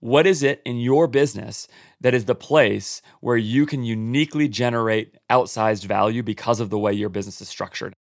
What is it in your business that is the place where you can uniquely generate outsized value because of the way your business is structured?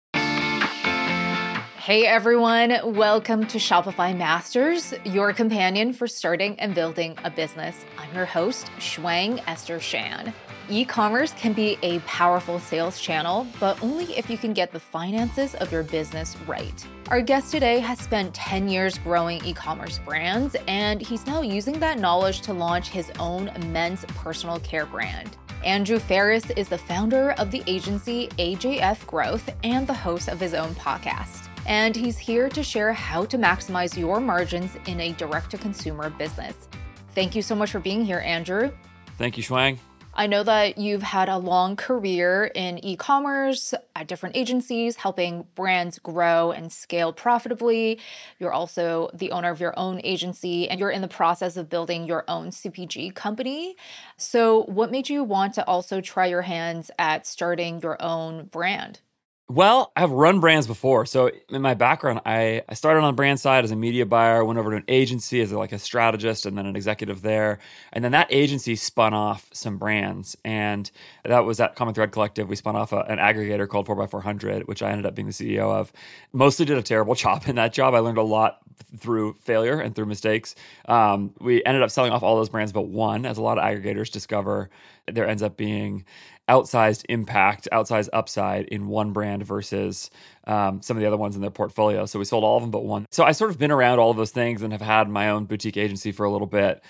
Hey everyone, welcome to Shopify Masters, your companion for starting and building a business. I'm your host, Shuang Esther Shan. E-commerce can be a powerful sales channel, but only if you can get the finances of your business right. Our guest today has spent 10 years growing e-commerce brands, and he's now using that knowledge to launch his own men's personal care brand. Andrew Ferris is the founder of the agency AJF Growth and the host of his own podcast. And he's here to share how to maximize your margins in a direct-to-consumer business. Thank you so much for being here, Andrew. Thank you, Shuang. I know that you've had a long career in e-commerce at different agencies, helping brands grow and scale profitably. You're also the owner of your own agency, and you're in the process of building your own CPG company. So what made you want to also try your hands at starting your own brand? Well, I've run brands before. So in my background, I started on the brand side as a media buyer, went over to an agency as like a strategist and then an executive there. And then that agency spun off some brands. And that was at Common Thread Collective. We spun off an aggregator called 4x400, which I ended up being the CEO of. Mostly did a terrible job in that job. I learned a lot through failure and through mistakes. We ended up selling off all those brands but one, as a lot of aggregators discover there ends up being outsized impact, outsized upside in one brand versus some of the other ones in their portfolio. So we sold all of them but one. So I sort of been around all of those things and have had my own boutique agency for a little bit.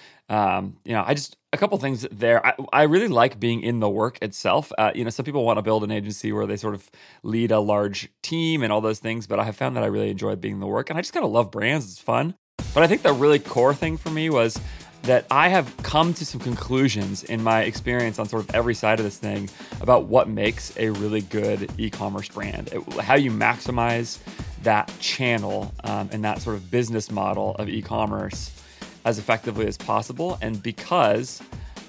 A couple things there. I really like being in the work itself. Some people want to build an agency where they sort of lead a large team and all those things, but I have found that I really enjoy being in the work, and I just kind of love brands. It's fun. But I think the really core thing for me was that I have come to some conclusions in my experience on sort of every side of this thing about what makes a really good e-commerce brand, how you maximize that channel and that sort of business model of e-commerce as effectively as possible. And because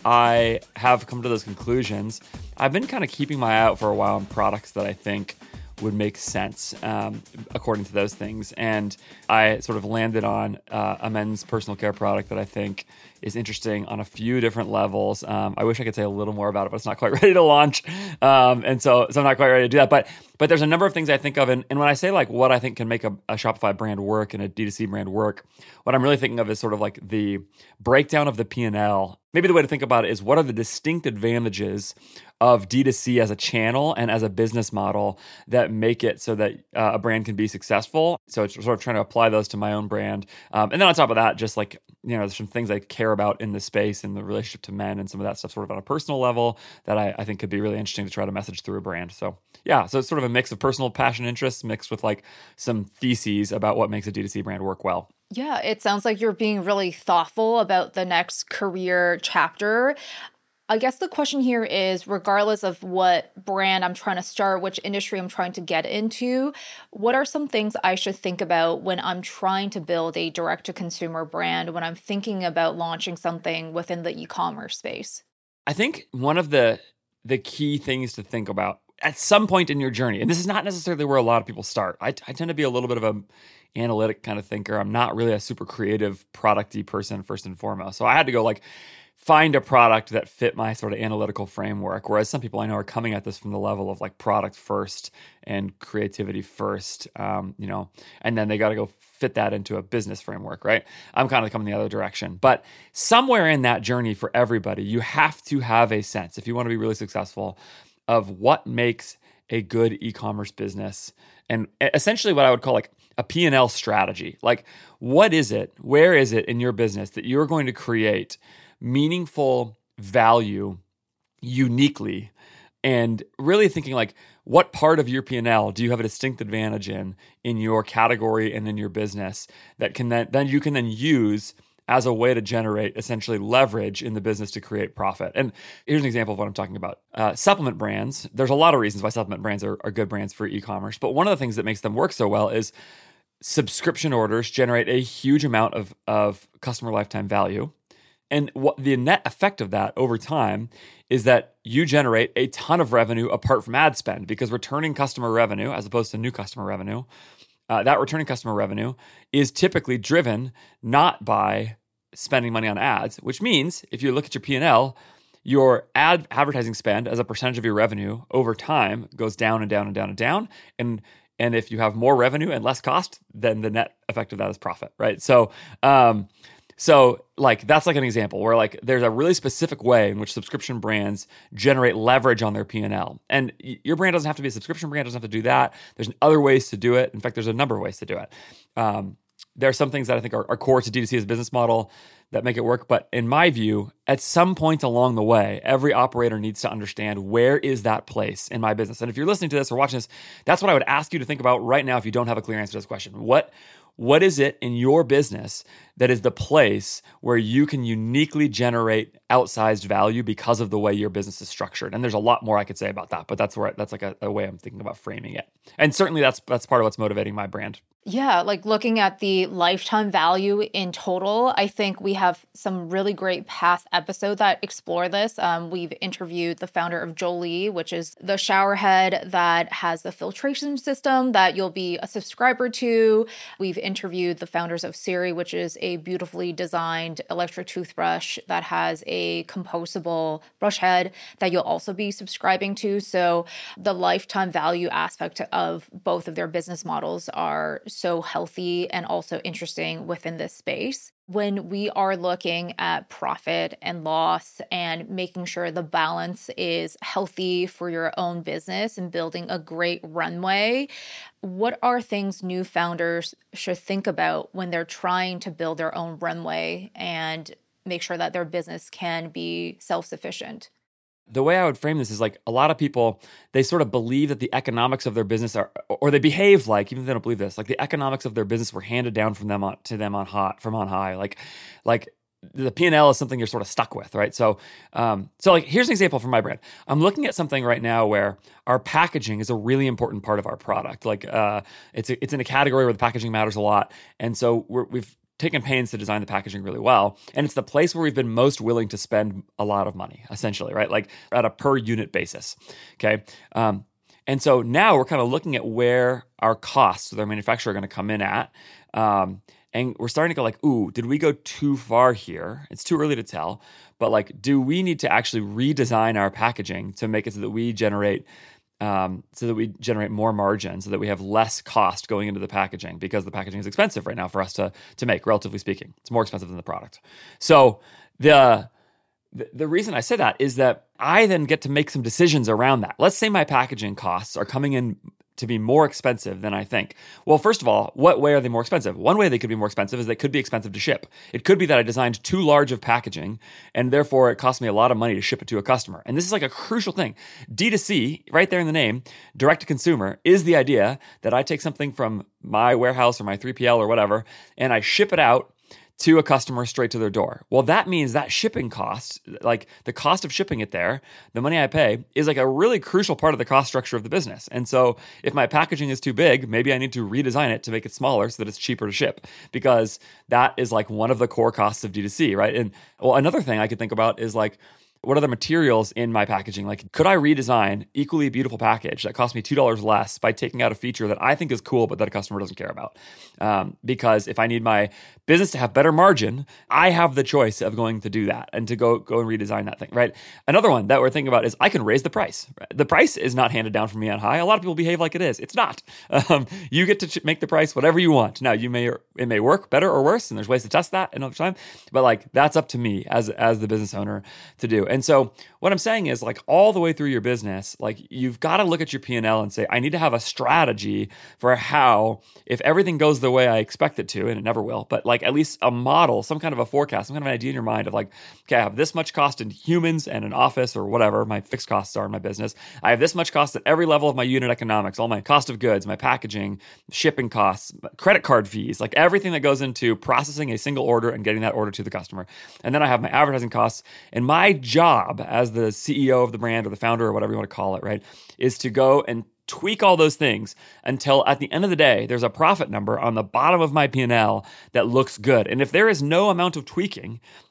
I have come to those conclusions, I've been kind of keeping my eye out for a while on products that I think would make sense according to those things. And I sort of landed on a men's personal care product that I think is interesting on a few different levels. I wish I could say a little more about it, but it's not quite ready to launch. And so I'm not quite ready to do that. But there's a number of things I think of. And when I say like what I think can make a Shopify brand work and a D2C brand work, what I'm really thinking of is sort of like the breakdown of the P&L. Maybe the way to think about it is what are the distinct advantages of D2C as a channel and as a business model that make it so that a brand can be successful. So it's sort of trying to apply those to my own brand. And then on top of that, just like, there's some things I care about in the space and the relationship to men and some of that stuff sort of on a personal level that I think could be really interesting to try to message through a brand. So yeah, so it's sort of a mix of personal passion interests mixed with like some theses about what makes a D2C brand work well. Yeah, it sounds like you're being really thoughtful about the next career chapter. I guess the question here is, regardless of what brand I'm trying to start, which industry I'm trying to get into, what are some things I should think about when I'm trying to build a direct-to-consumer brand, when I'm thinking about launching something within the e-commerce space? I think one of the key things to think about at some point in your journey, and this is not necessarily where a lot of people start. I tend to be a little bit of an analytic kind of thinker. I'm not really a super creative, product-y person first and foremost. So I had to go find a product that fit my sort of analytical framework. Whereas some people I know are coming at this from the level of like product first and creativity first, and then they got to go fit that into a business framework, right? I'm kind of coming the other direction. But somewhere in that journey for everybody, you have to have a sense, if you want to be really successful, of what makes a good e-commerce business and essentially what I would call like a P&L strategy. Like, what is it? Where is it in your business that you're going to create meaningful value uniquely, and really thinking like, what part of your P&L do you have a distinct advantage in your category and in your business that can then you can then use as a way to generate essentially leverage in the business to create profit. And here's an example of what I'm talking about. Supplement brands, there's a lot of reasons why supplement brands are good brands for e-commerce, but one of the things that makes them work so well is subscription orders generate a huge amount of customer lifetime value. And what the net effect of that over time is that you generate a ton of revenue apart from ad spend, because returning customer revenue, as opposed to new customer revenue, that returning customer revenue is typically driven not by spending money on ads, which means if you look at your P&L, your advertising spend as a percentage of your revenue over time goes down and down and down and down. And if you have more revenue and less cost, then the net effect of that is profit, right? So like that's like an example where like there's a really specific way in which subscription brands generate leverage on their P&L. And your brand doesn't have to be a subscription brand, doesn't have to do that. There's other ways to do it. In fact, there's a number of ways to do it. There are some things that I think are core to D2C as a business model that make it work. But in my view, at some point along the way, every operator needs to understand where is that place in my business. And if you're listening to this or watching this, that's what I would ask you to think about right now if you don't have a clear answer to this question. What is it in your business that is the place where you can uniquely generate outsized value because of the way your business is structured? And there's a lot more I could say about that, but that's like a way I'm thinking about framing it. And certainly that's part of what's motivating my brand. Yeah, like looking at the lifetime value in total, I think we have some really great past episodes that explore this. We've interviewed the founder of Jolie, which is the shower head that has the filtration system that you'll be a subscriber to. We've interviewed the founders of Siri, which is a beautifully designed electric toothbrush that has a compostable brush head that you'll also be subscribing to. So the lifetime value aspect of both of their business models are so healthy and also interesting within this space. When we are looking at profit and loss and making sure the balance is healthy for your own business and building a great runway, what are things new founders should think about when they're trying to build their own runway and make sure that their business can be self-sufficient? The way I would frame this is like a lot of people, they sort of believe that the economics of their business are, or they behave like, even if they don't believe this, like the economics of their business were handed down from them on high. Like the P&L is something you're sort of stuck with, right? So like here's an example from my brand. I'm looking at something right now where our packaging is a really important part of our product. Like it's in a category where the packaging matters a lot, and so we've taken pains to design the packaging really well. And it's the place where we've been most willing to spend a lot of money, essentially, right? Like at a per unit basis, okay? And so now we're kind of looking at where our costs with our manufacturer are going to come in at. And we're starting to go like, ooh, did we go too far here? It's too early to tell. But like, do we need to actually redesign our packaging to make it so that we generate more margin, so that we have less cost going into the packaging, because the packaging is expensive right now for us to make, relatively speaking. It's more expensive than the product. So the reason I say that is that I then get to make some decisions around that. Let's say my packaging costs are coming in to be more expensive than I think. Well, first of all, what way are they more expensive? One way they could be more expensive is they could be expensive to ship. It could be that I designed too large of packaging, and therefore it costs me a lot of money to ship it to a customer. And this is like a crucial thing. D2C, right there in the name, direct to consumer, is the idea that I take something from my warehouse or my 3PL or whatever, and I ship it out to a customer straight to their door. Well, that means that shipping cost, like the cost of shipping it there, the money I pay, is like a really crucial part of the cost structure of the business. And so if my packaging is too big, maybe I need to redesign it to make it smaller so that it's cheaper to ship, because that is like one of the core costs of D2C, right? And well, another thing I could think about is like, what are the materials in my packaging? Like, could I redesign equally beautiful package that cost me $2 less by taking out a feature that I think is cool, but that a customer doesn't care about? Because if I need my business to have better margin, I have the choice of going to do that and to go and redesign that thing, right? Another one that we're thinking about is I can raise the price. The price is not handed down from me on high. A lot of people behave like it is. It's not. You get to make the price whatever you want. Now, it may work better or worse, and there's ways to test that and over time, but like that's up to me as the business owner to do. And so what I'm saying is like all the way through your business, like you've got to look at your P&L and say, I need to have a strategy for how, if everything goes the way I expect it to, and it never will, but like at least a model, some kind of a forecast, some kind of an idea in your mind of like, okay, I have this much cost in humans and an office or whatever my fixed costs are in my business. I have this much cost at every level of my unit economics, all my cost of goods, my packaging, shipping costs, credit card fees, like everything that goes into processing a single order and getting that order to the customer. And then I have my advertising costs, and my job as the CEO of the brand or the founder or whatever you want to call it, right, is to go and tweak all those things until at the end of the day, there's a profit number on the bottom of my P&L that looks good. And if there is no amount of tweaking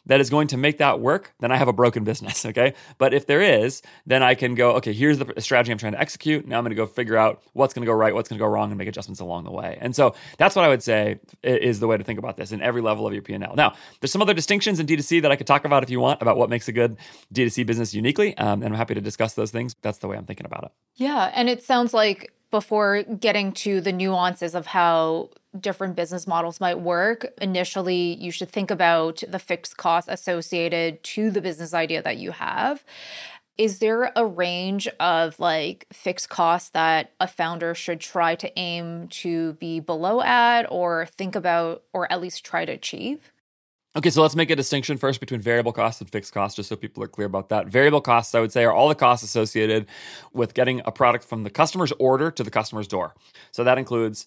that is going to make that work, then I have a broken business, okay? But if there is, then I can go, okay, here's the strategy I'm trying to execute. Now I'm going to go figure out what's going to go right, what's going to go wrong, and make adjustments along the way. And so that's what I would say is the way to think about this in every level of your P&L. Now, there's some other distinctions in D2C that I could talk about if you want, about what makes a good D2C business uniquely, and I'm happy to discuss those things. That's the way I'm thinking about it. Yeah, and it sounds like before getting to the nuances of how different business models might work, initially you should think about the fixed costs associated to the business idea that you have. Is there a range of like fixed costs that a founder should try to aim to be below at or think about or at least try to achieve? Okay, so let's make a distinction first between variable costs and fixed costs, just so people are clear about that. Variable costs, I would say, are all the costs associated with getting a product from the customer's order to the customer's door. So that includes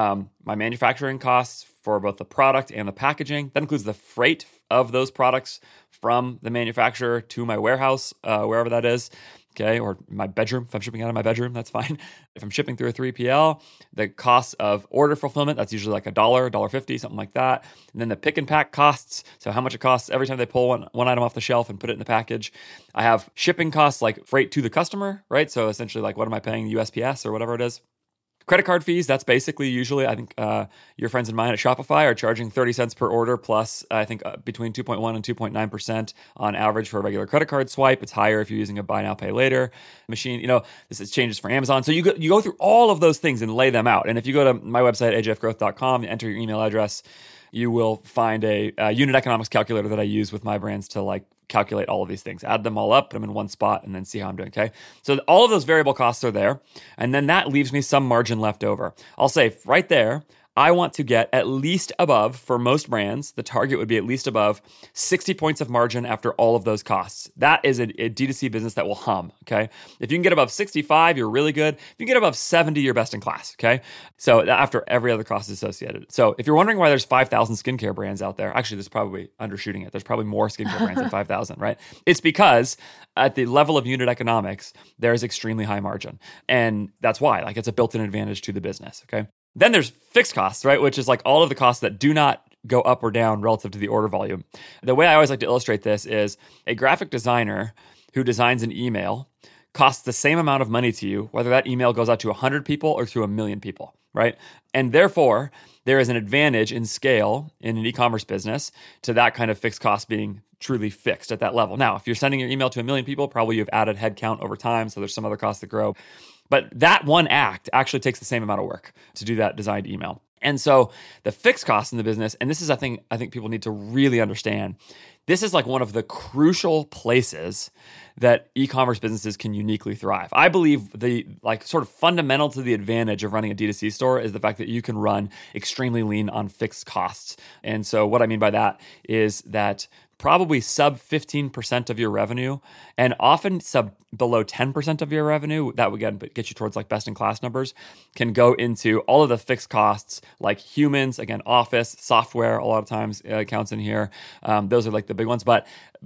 my manufacturing costs for both the product and the packaging. That includes the freight of those products from the manufacturer to my warehouse, wherever that is. Okay, or my bedroom. If I'm shipping out of my bedroom, that's fine. If I'm shipping through a 3PL, the cost of order fulfillment, that's usually like $1, $1.50, something like that. And then the pick and pack costs, so how much it costs every time they pull one item off the shelf and put it in the package. I have shipping costs like freight to the customer, right? So essentially like what am I paying USPS or whatever it is? Credit card fees, that's basically usually, I think your friends and mine at Shopify are charging 30 cents per order plus, I think, between 2.1 and 2.9% on average for a regular credit card swipe. It's higher if you're using a buy now, pay later machine. This is changes for Amazon. So you go through all of those things and lay them out. And if you go to my website, ajfgrowth.com, enter your email address, you will find a unit economics calculator that I use with my brands to like calculate all of these things, add them all up, put them in one spot, and then see how I'm doing, okay? So all of those variable costs are there, and then that leaves me some margin left over. I'll say right there, I want to get at least above, for most brands, the target would be at least above 60 points of margin after all of those costs. That is a D2C business that will hum, okay? If you can get above 65, you're really good. If you get above 70, you're best in class, okay? So after every other cost associated. So if you're wondering why there's 5,000 skincare brands out there, actually, there's probably undershooting it. There's probably more skincare brands than 5,000, right? It's because at the level of unit economics, there is extremely high margin. And that's why, like, it's a built-in advantage to the business, okay? Then there's fixed costs, right? Which is like all of the costs that do not go up or down relative to the order volume. The way I always like to illustrate this is a graphic designer who designs an email costs the same amount of money to you, whether that email goes out to 100 people or to 1 million people, right? And therefore, there is an advantage in scale in an e-commerce business to that kind of fixed cost being truly fixed at that level. Now, if you're sending your email to 1 million people, probably you've added headcount over time, so there's some other costs that grow. But that one act actually takes the same amount of work to do that designed email. And so the fixed costs in the business, and this is a thing I think people need to really understand, this is like one of the crucial places that e-commerce businesses can uniquely thrive. I believe the like sort of fundamental to the advantage of running a D2C store is the fact that you can run extremely lean on fixed costs. And so what I mean by that is that probably sub 15% of your revenue and often sub below 10% of your revenue, that would get you towards like best in class numbers, can go into all of the fixed costs like humans, again, office, software, a lot of times counts in here. Those are like the big ones, but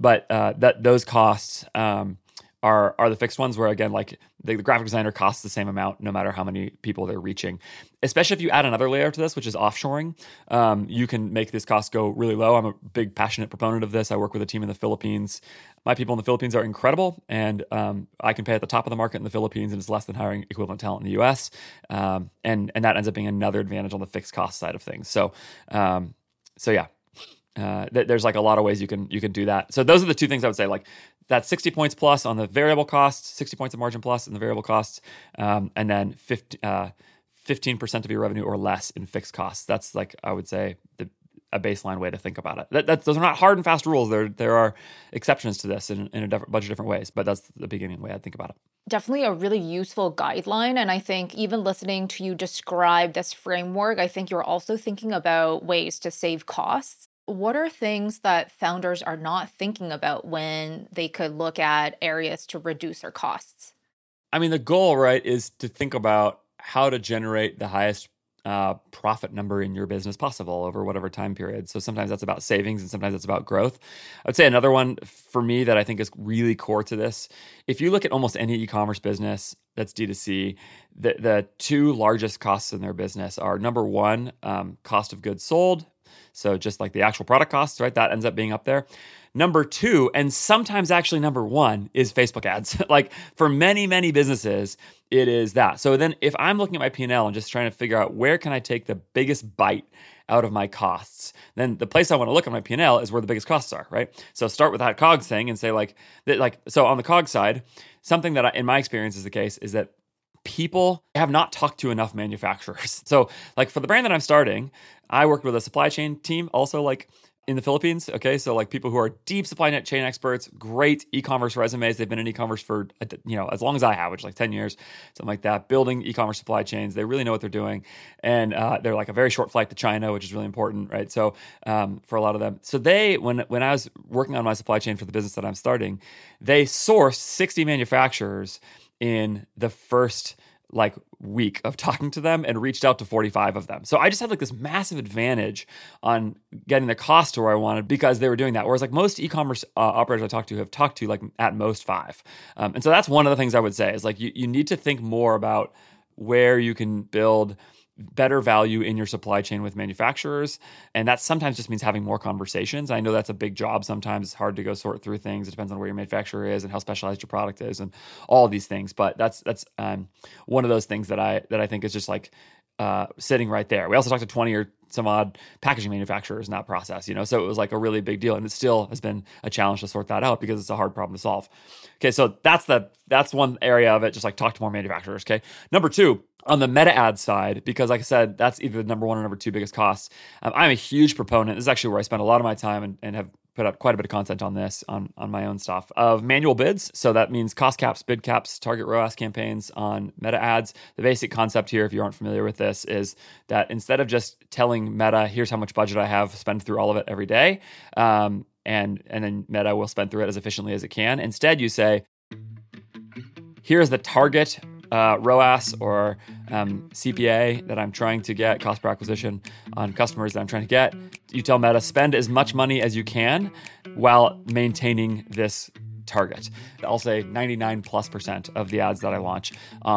those costs are the fixed ones where, again, like the graphic designer costs the same amount no matter how many people they're reaching. Especially if you add another layer to this, which is offshoring, you can make this cost go really low. I'm a big passionate proponent of this. I work with a team in the Philippines. My people in the Philippines are incredible, and I can pay at the top of the market in the Philippines, and it's less than hiring equivalent talent in the US. And that ends up being another advantage on the fixed cost side of things. So yeah. There's like a lot of ways you can do that. So those are the two things I would say, like that 60 points plus on the variable costs, 60 points of margin plus in the variable costs, and then 15% of your revenue or less in fixed costs. That's like, I would say, a baseline way to think about it. Those are not hard and fast rules. There are exceptions to this in a bunch of different ways, but that's the beginning way I think about it. Definitely a really useful guideline. And I think even listening to you describe this framework, I think you're also thinking about ways to save costs. What are things that founders are not thinking about when they could look at areas to reduce their costs? I mean, the goal, right, is to think about how to generate the highest profit number in your business possible over whatever time period. So sometimes that's about savings and sometimes that's about growth. I would say another one for me that I think is really core to this, if you look at almost any e-commerce business that's D2C, the two largest costs in their business are number one, cost of goods sold, So just like the actual product costs, right? That ends up being up there. Number two, and sometimes actually number one, is Facebook ads. Like for many, many businesses, it is that. So then if I'm looking at my P&L and just trying to figure out where can I take the biggest bite out of my costs, then the place I want to look at my P&L is where the biggest costs are, right? So start with that COGS thing and say so on the COGS side, something that in my experience is the case is that people have not talked to enough manufacturers. So like for the brand that I'm starting, I worked with a supply chain team also like in the Philippines. Okay. So like people who are deep supply chain experts, great e-commerce resumes. They've been in e-commerce for, as long as I have, which is like 10 years, something like that, building e-commerce supply chains. They really know what they're doing. And they're like a very short flight to China, which is really important, right? So for a lot of them. So when I was working on my supply chain for the business that I'm starting, they sourced 60 manufacturers in the first week of talking to them and reached out to 45 of them. So I just had this massive advantage on getting the cost to where I wanted because they were doing that. Whereas most e-commerce operators I talked to have talked to at most 5. And so that's one of the things I would say is you need to think more about where you can build better value in your supply chain with manufacturers. And that sometimes just means having more conversations. I know that's a big job. Sometimes it's hard to go sort through things. It depends on where your manufacturer is and how specialized your product is and all of these things. But that's one of those things that I think is just sitting right there. We also talked to 20 or some odd packaging manufacturers in that process, so it was a really big deal. And it still has been a challenge to sort that out because it's a hard problem to solve. Okay, so that's one area of it, just talk to more manufacturers, okay? Number two, on the meta ad side, because like I said, that's either the number one or number two biggest costs. I'm a huge proponent. This is actually where I spend a lot of my time and have put up quite a bit of content on this on my own stuff of manual bids. So that means cost caps, bid caps, target ROAS campaigns on meta ads. The basic concept here, if you aren't familiar with this, is that instead of just telling Meta, here's how much budget I have, spend through all of it every day, and then Meta will spend through it as efficiently as it can. Instead, you say, here's the target ROAS or CPA that I'm trying to get, cost per acquisition on customers that I'm trying to get. You tell Meta, spend as much money as you can while maintaining this target. I'll say 99+% of the ads that I launch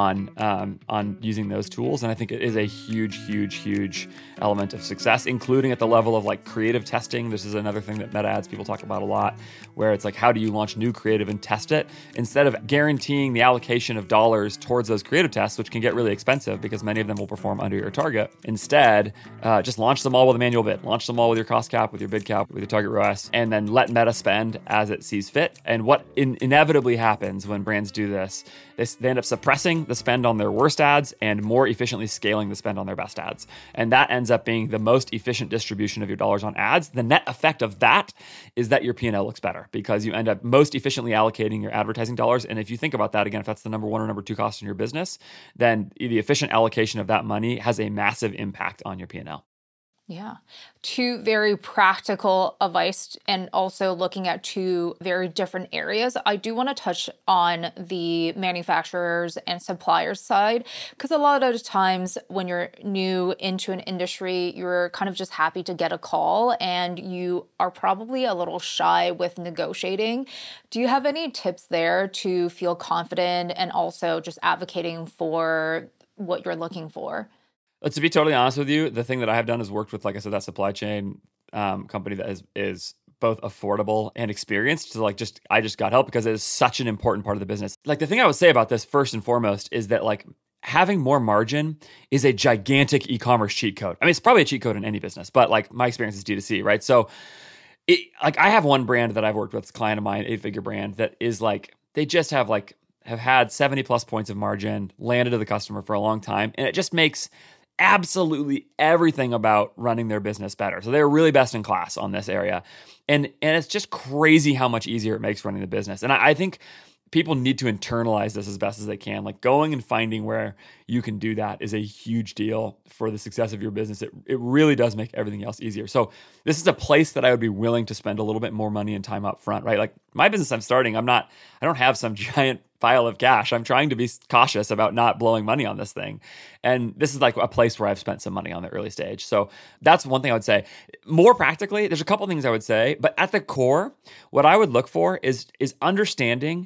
on using those tools. And I think it is a huge element of success, including at the level of creative testing. This is another thing that meta ads people talk about a lot, where it's how do you launch new creative and test it? Instead of guaranteeing the allocation of dollars towards those creative tests, which can get really expensive because many of them will perform under your target, instead, just launch them all with a manual bid. Launch them all with your cost cap, with your bid cap, with your target ROAS, and then let Meta spend as it sees fit. And what inevitably happens when brands do this, they end up suppressing the spend on their worst ads and more efficiently scaling the spend on their best ads. And that ends up being the most efficient distribution of your dollars on ads. The net effect of that is that your P&L looks better because you end up most efficiently allocating your advertising dollars. And if you think about that, again, if that's the number one or number two cost in your business, then the efficient allocation of that money has a massive impact on your P&L. Yeah. 2 very practical advice and also looking at 2 very different areas. I do want to touch on the manufacturers and suppliers side because a lot of times when you're new into an industry, you're kind of just happy to get a call and you are probably a little shy with negotiating. Do you have any tips there to feel confident and also just advocating for what you're looking for? To be totally honest with you, the thing that I have done is worked with, like I said, that supply chain company that is both affordable and experienced. So I just got help because it is such an important part of the business. The thing I would say about this first and foremost is that having more margin is a gigantic e-commerce cheat code. I mean, it's probably a cheat code in any business, but my experience is D2C, right? So I have one brand that I've worked with, it's a client of mine, 8-figure brand that is they just have had 70+ points of margin landed to the customer for a long time. And it just makes absolutely everything about running their business better. So they're really best in class on this area. And it's just crazy how much easier it makes running the business. And I think people need to internalize this as best as they can. Going and finding where you can do that is a huge deal for the success of your business. It really does make everything else easier. So this is a place that I would be willing to spend a little bit more money and time up front, right? My business I'm starting, I don't have some giant pile of cash. I'm trying to be cautious about not blowing money on this thing. And this is a place where I've spent some money on the early stage. So that's one thing I would say. More practically, there's a couple things I would say, but at the core, what I would look for is understanding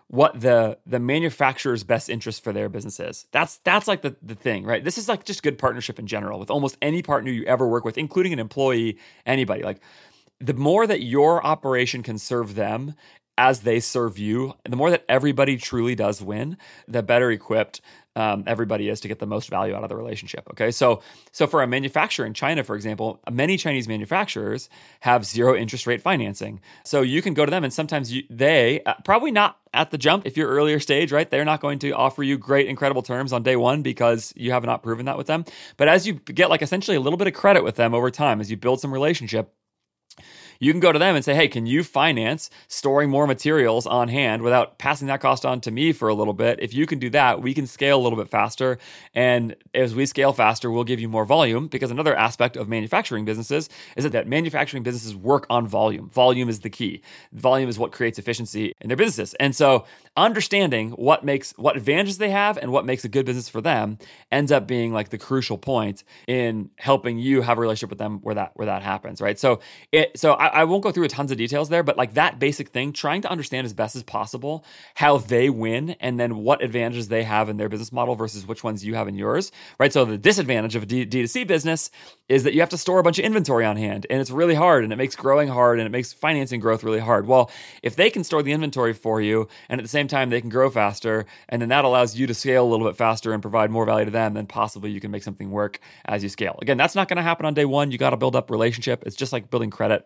what the manufacturer's best interest for their business is. That's like the thing, right? This is like just good partnership in general with almost any partner you ever work with, including an employee, anybody. Like the more that your operation can serve them as they serve you, the more that everybody truly does win, the better equipped everybody is to get the most value out of the relationship. Okay, so for a manufacturer in China, for example, many Chinese manufacturers have zero interest rate financing. So you can go to them, and sometimes they probably not at the jump. If you're earlier stage, right, they're not going to offer you great, incredible terms on day one because you have not proven that with them. But as you get like essentially a little bit of credit with them over time, as you build some relationship, you can go to them and say, hey, can you finance storing more materials on hand without passing that cost on to me for a little bit? If you can do that, we can scale a little bit faster. And as we scale faster, we'll give you more volume, because another aspect of manufacturing businesses is that manufacturing businesses work on volume. Volume is the key. Volume is what creates efficiency in their businesses. And so understanding what advantages they have and what makes a good business for them ends up being like the crucial point in helping you have a relationship with them where that happens, right? So I won't go through tons of details there, but like that basic thing, trying to understand as best as possible how they win and then what advantages they have in their business model versus which ones you have in yours, right? So the disadvantage of a D2C business is that you have to store a bunch of inventory on hand, and it's really hard, and it makes growing hard, and it makes financing growth really hard. Well, if they can store the inventory for you, and at the same time they can grow faster, and then that allows you to scale a little bit faster and provide more value to them, then possibly you can make something work as you scale. Again, that's not going to happen on day one. You got to build up relationship. It's just like building credit.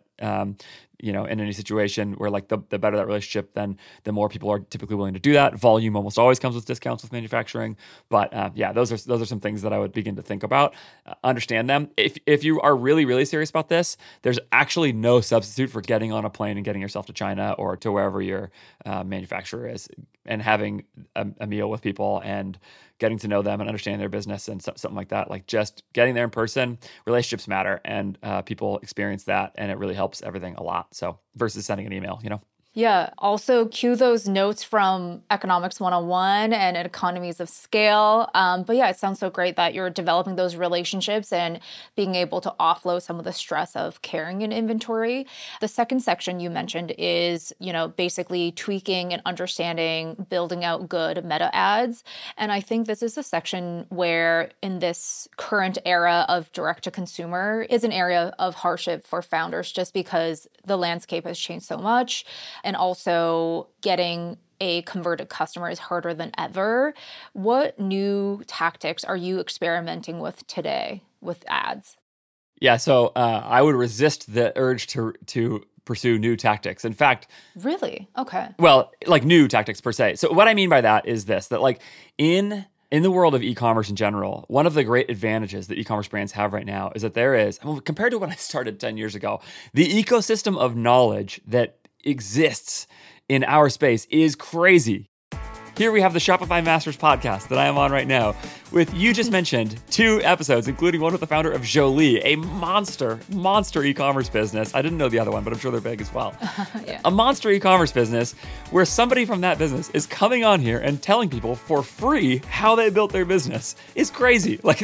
In any situation where like the better that relationship, then the more people are typically willing to do that. Volume almost always comes with discounts with manufacturing, but those are some things that I would begin to think about. Understand them. If you are really, really serious about this, there's actually no substitute for getting on a plane and getting yourself to China or to wherever your manufacturer is, and having a meal with people and getting to know them and understanding their business and something like that. Like just getting there in person, relationships matter, and people experience that, and it really helps everything a lot. So versus sending an email, Yeah. Also, cue those notes from Economics 101 and economies of scale. But yeah, it sounds so great that you're developing those relationships and being able to offload some of the stress of carrying an inventory. The second section you mentioned is, basically tweaking and understanding, building out good meta ads. And I think this is a section where in this current era of direct to consumer is an area of hardship for founders, just because the landscape has changed so much. And also getting a converted customer is harder than ever. What new tactics are you experimenting with today with ads? Yeah, so I would resist the urge to pursue new tactics. In fact... Really? Okay. Well, like new tactics per se. So what I mean by that is this, that like in the world of e-commerce in general, one of the great advantages that e-commerce brands have right now is that there is, compared to when I started 10 years ago, the ecosystem of knowledge that exists in our space is crazy. Here we have the Shopify Masters podcast that I am on right now with, you just mentioned, 2 episodes, including one with the founder of Jolie, a monster e-commerce business. I didn't know the other one, but I'm sure they're big as well. Yeah. A monster e-commerce business where somebody from that business is coming on here and telling people for free how they built their business. It's crazy. Like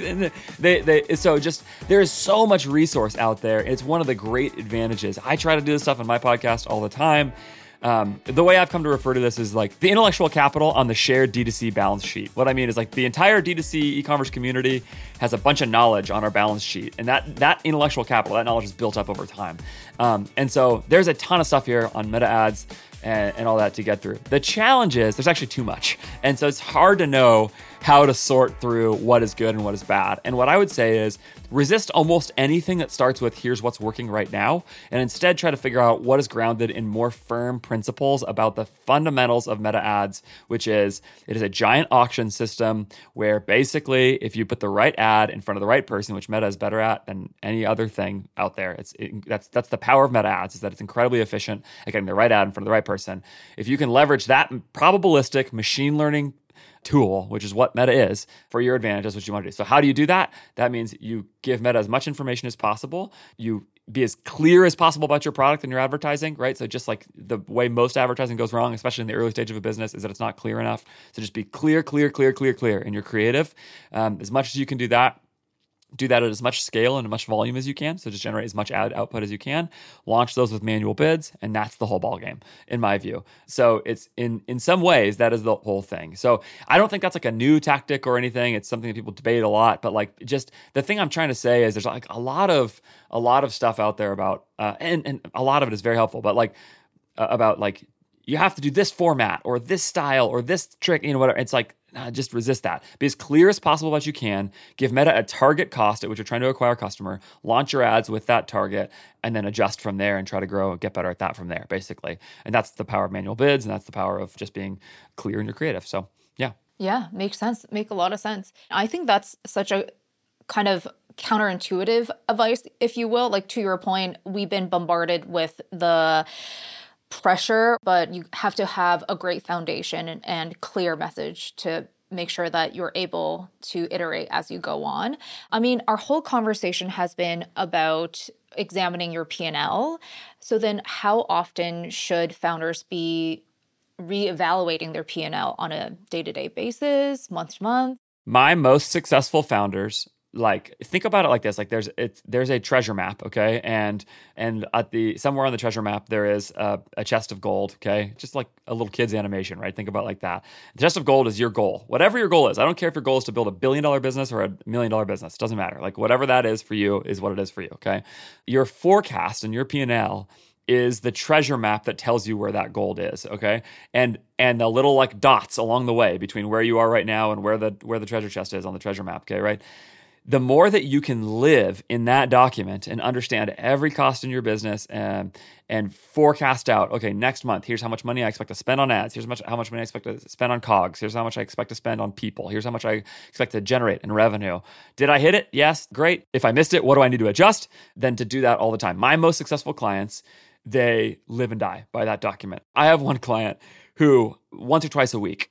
there is so much resource out there. It's one of the great advantages. I try to do this stuff on my podcast all the time. The way I've come to refer to this is like the intellectual capital on the shared D2C balance sheet. What I mean is like the entire D2C e-commerce community has a bunch of knowledge on our balance sheet, and that intellectual capital, that knowledge is built up over time. And so there's a ton of stuff here on meta ads and all that to get through. The challenge is there's actually too much. And so it's hard to know how to sort through what is good and what is bad. And what I would say is resist almost anything that starts with here's what's working right now, and instead try to figure out what is grounded in more firm principles about the fundamentals of meta ads, which is it is a giant auction system where basically if you put the right ad in front of the right person, which Meta is better at than any other thing out there, that's the power of meta ads, is that it's incredibly efficient at getting the right ad in front of the right person. If you can leverage that probabilistic machine learning tool, which is what Meta is, for your advantage, that's what you want to do. So how do you do that? That means you give Meta as much information as possible. You be as clear as possible about your product and your advertising, right? So just like the way most advertising goes wrong, especially in the early stage of a business, is that it's not clear enough. So just be clear in your creative. As much as you can do that. do that at as much scale and as much volume as you can. So just generate as much ad output as you can, launch those with manual bids, and that's the whole ballgame, in my view. So it's in some ways, that is the whole thing. So I don't think that's like a new tactic or anything. It's something that people debate a lot, but like just the thing I'm trying to say is there's like a lot of stuff out there about, and a lot of it is very helpful, but like about like, you have to do this format or this style or this trick, whatever. It's like, just resist that. Be as clear as possible as you can. Give Meta a target cost at which you're trying to acquire a customer. Launch your ads with that target, and then adjust from there and try to grow and get better at that from there, basically. And that's the power of manual bids, and that's the power of just being clear in your creative. So, yeah. Yeah, makes sense. Make a lot of sense. I think that's such a kind of counterintuitive advice, if you will. Like, to your point, we've been bombarded with the pressure, but you have to have a great foundation and clear message to make sure that you're able to iterate as you go on. I mean, our whole conversation has been about examining your P&L. So then how often should founders be reevaluating their P&L on a day-to-day basis, month to month? My most successful founders, like, think about it like this: like there's a treasure map, okay, and at the somewhere on the treasure map there is a chest of gold, okay, just like a little kid's animation, right? Think about it like that. The chest of gold is your goal, whatever your goal is. I don't care if your goal is to build $1 billion business or $1 million business; it doesn't matter. Like, whatever that is for you is what it is for you, okay. Your forecast and your P&L is the treasure map that tells you where that gold is, okay? And the little like dots along the way between where you are right now and where the treasure chest is on the treasure map, okay, right? The more that you can live in that document and understand every cost in your business and forecast out, okay, next month, here's how much money I expect to spend on ads. Here's how much money I expect to spend on COGS. Here's how much I expect to spend on people. Here's how much I expect to generate in revenue. Did I hit it? Yes, great. If I missed it, what do I need to adjust? Then to do that all the time. My most successful clients, they live and die by that document. I have one client who once or twice a week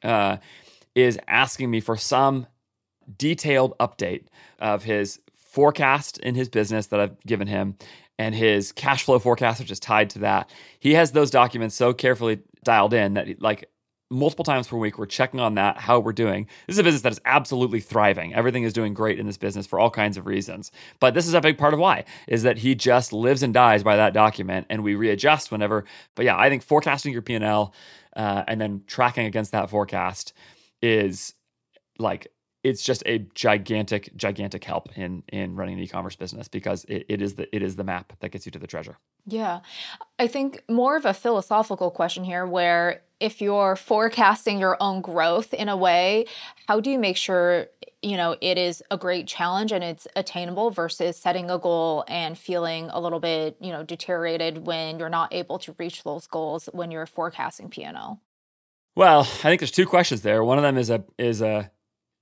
is asking me for some detailed update of his forecast in his business that I've given him and his cash flow forecast, which is tied to that. He has those documents so carefully dialed in that, like, multiple times per week, we're checking on that, how we're doing. This is a business that is absolutely thriving. Everything is doing great in this business for all kinds of reasons. But this is a big part of why, is that he just lives and dies by that document, and we readjust whenever. But yeah, I think forecasting your P&L and then tracking against that forecast is like, it's just a gigantic help in running an e-commerce business, because it is the map that gets you to the treasure. Yeah. I think more of a philosophical question here, where if you're forecasting your own growth in a way, how do you make sure, it is a great challenge and it's attainable versus setting a goal and feeling a little bit, deteriorated when you're not able to reach those goals when you're forecasting P&L? Well, I think there's two questions there. One of them is a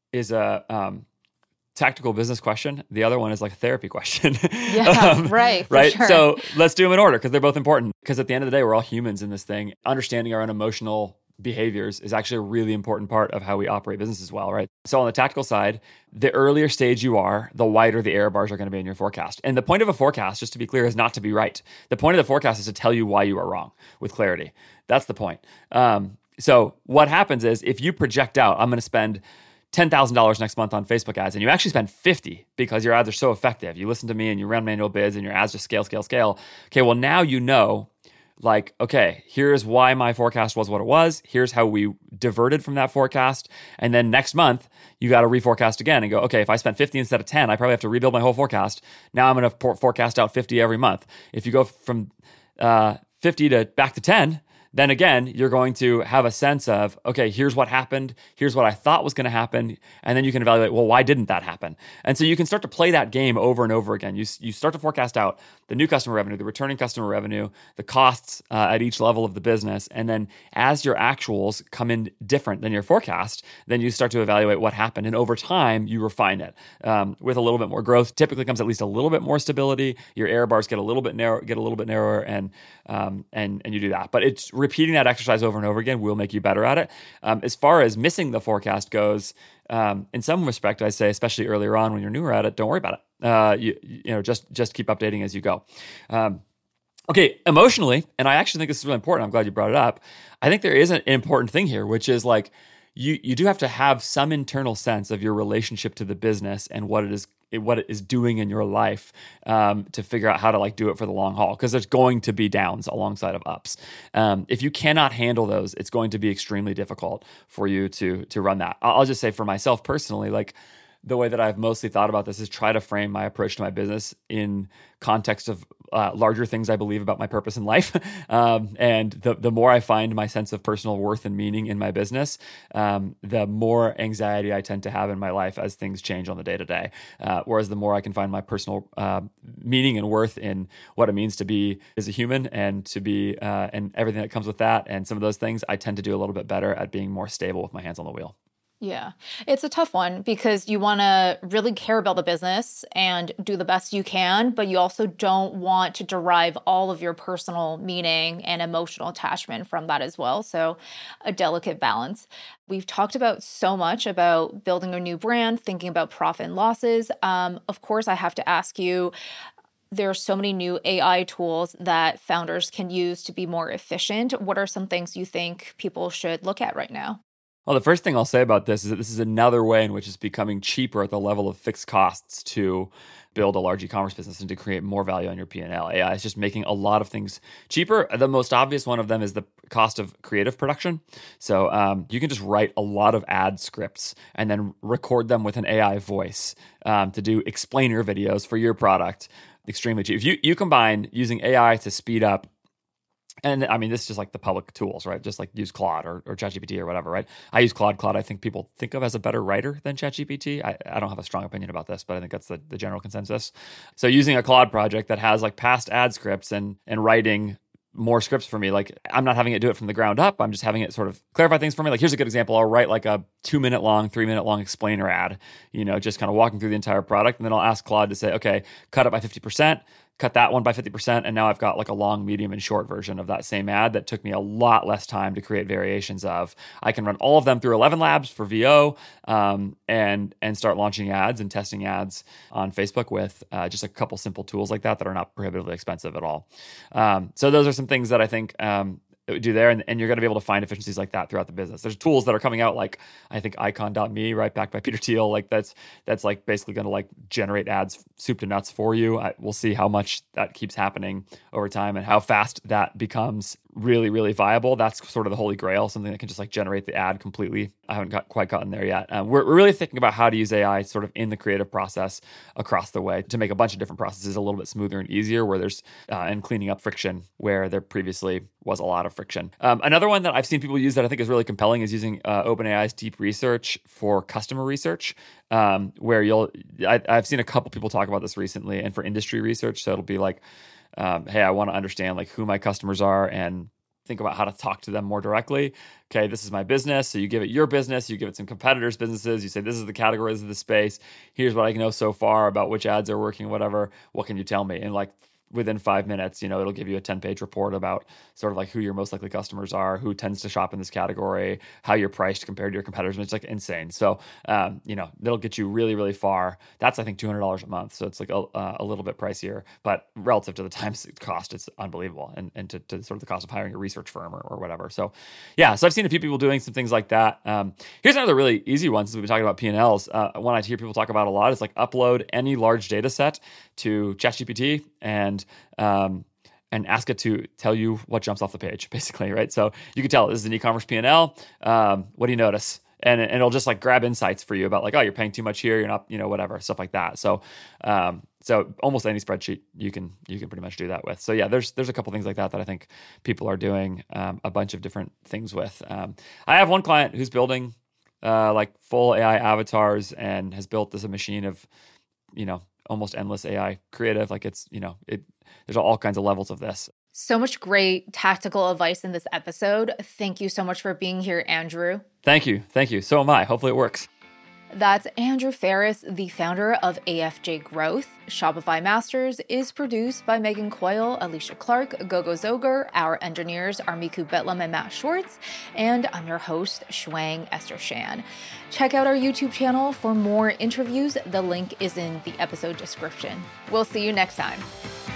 tactical business question. The other one is like a therapy question. Yeah, right. Right. Sure. So let's do them in order, because they're both important. Because at the end of the day, we're all humans in this thing. Understanding our own emotional behaviors is actually a really important part of how we operate businesses well, right? So on the tactical side, the earlier stage you are, the wider the error bars are going to be in your forecast. And the point of a forecast, just to be clear, is not to be right. The point of the forecast is to tell you why you are wrong with clarity. That's the point. So what happens is, if you project out, I'm going to spend $10,000 next month on Facebook ads, and you actually spend $50 because your ads are so effective. You listen to me and you run manual bids and your ads just scale. Okay, well, now like, okay, here's why my forecast was what it was. Here's how we diverted from that forecast. And then next month, you got to reforecast again and go, okay, if I spent 50 instead of 10, I probably have to rebuild my whole forecast. Now I'm going to forecast out 50 every month. If you go from 50 to back to 10, then again, you're going to have a sense of, okay, here's what happened. Here's what I thought was going to happen. And then you can evaluate, well, why didn't that happen? And so you can start to play that game over and over again. You start to forecast out the new customer revenue, the returning customer revenue, the costs at each level of the business. And then as your actuals come in different than your forecast, then you start to evaluate what happened. And over time, you refine it. With a little bit more growth, typically comes at least a little bit more stability. Your error bars get a little bit narrower, and you do that. But it's repeating that exercise over and over again will make you better at it. As far as missing the forecast goes, in some respect, I say, especially earlier on when you're newer at it, don't worry about it. Just keep updating as you go. Okay, emotionally, and I actually think this is really important. I'm glad you brought it up. I think there is an important thing here, which is like, you do have to have some internal sense of your relationship to the business and what it is what it is doing in your life to figure out how to like do it for the long haul, because there's going to be downs alongside of ups. If you cannot handle those, it's going to be extremely difficult for you to run that. I'll just say for myself personally, like the way that I've mostly thought about this is try to frame my approach to my business in context of larger things I believe about my purpose in life. And the more I find my sense of personal worth and meaning in my business, the more anxiety I tend to have in my life as things change on the day to day. Whereas the more I can find my personal meaning and worth in what it means to be as a human and to be and everything that comes with that and some of those things, I tend to do a little bit better at being more stable with my hands on the wheel. Yeah, it's a tough one because you want to really care about the business and do the best you can, but you also don't want to derive all of your personal meaning and emotional attachment from that as well. So a delicate balance. We've talked about so much about building a new brand, thinking about profit and losses. Of course, I have to ask you, there are so many new AI tools that founders can use to be more efficient. What are some things you think people should look at right now? Well, the first thing I'll say about this is that this is another way in which it's becoming cheaper at the level of fixed costs to build a large e-commerce business and to create more value on your P&L. AI is just making a lot of things cheaper. The most obvious one of them is the cost of creative production. So you can just write a lot of ad scripts and then record them with an AI voice to do explainer videos for your product. Extremely cheap. If you combine using AI to speed up, and I mean, this is just like the public tools, right? Just like use Claude or ChatGPT or whatever, right? I use Claude. Claude, I think people think of as a better writer than ChatGPT. I don't have a strong opinion about this, but I think that's the general consensus. So using a Claude project that has like past ad scripts and writing more scripts for me, like I'm not having it do it from the ground up. I'm just having it sort of clarify things for me. Like here's a good example. I'll write like a 2-minute long, 3-minute long explainer ad, just kind of walking through the entire product. And then I'll ask Claude to say, okay, cut it by 50%. Cut that one by 50%, and now I've got like a long, medium, and short version of that same ad that took me a lot less time to create variations of. I can run all of them through 11 Labs for VO and start launching ads and testing ads on Facebook with just a couple simple tools like that are not prohibitively expensive at all. So those are some things that I think do there, and you're going to be able to find efficiencies like that throughout the business. There's tools that are coming out, like I think Icon.me, right, backed by Peter Thiel, like that's like basically going to like generate ads soup to nuts for you. We'll see how much that keeps happening over time and how fast that becomes really, really viable. That's sort of the holy grail, something that can just like generate the ad completely. I haven't quite gotten there yet. We're really thinking about how to use AI sort of in the creative process across the way to make a bunch of different processes a little bit smoother and easier, where there's and cleaning up friction where there previously was a lot of friction. Another one that I've seen people use that I think is really compelling is using OpenAI's deep research for customer research, where I've seen a couple people talk about this recently, and for industry research. So it'll be like, hey, I want to understand like who my customers are and think about how to talk to them more directly. Okay, this is my business. So you give it your business, you give it some competitors' businesses. You say, this is the category, this is the space. Here's what I know so far about which ads are working, whatever. What can you tell me? And like within 5 minutes, it'll give you a 10-page report about sort of like who your most likely customers are, who tends to shop in this category, how you're priced compared to your competitors. And it's like insane. So, that'll get you really, really far. That's, I think, $200 a month. So it's like a little bit pricier, but relative to the time cost, it's unbelievable. And to sort of the cost of hiring a research firm or whatever. So yeah, so I've seen a few people doing some things like that. Here's another really easy one, since we've been talking about P&Ls. One I hear people talk about a lot is like upload any large data set to ChatGPT and ask it to tell you what jumps off the page, basically, right? So you can tell it, this is an e-commerce P&L. What do you notice? And it'll just like grab insights for you about like, oh, you're paying too much here, you're not, whatever, stuff like that. So so almost any spreadsheet you can pretty much do that with. So yeah, there's a couple things like that I think people are doing a bunch of different things with. I have one client who's building like full AI avatars and has built this a machine of, almost endless AI creative. Like it's, there's all kinds of levels of this. So much great tactical advice in this episode. Thank you so much for being here, Andrew. Thank you. So am I. Hopefully it works. That's Andrew Faris, the founder of AFJ Growth. Shopify Masters is produced by Megan Coyle, Alicia Clark, Gogo Zoger. Our engineers are Miku Betlam and Matt Schwartz. And I'm your host, Shuang Esther Shan. Check out our YouTube channel for more interviews. The link is in the episode description. We'll see you next time.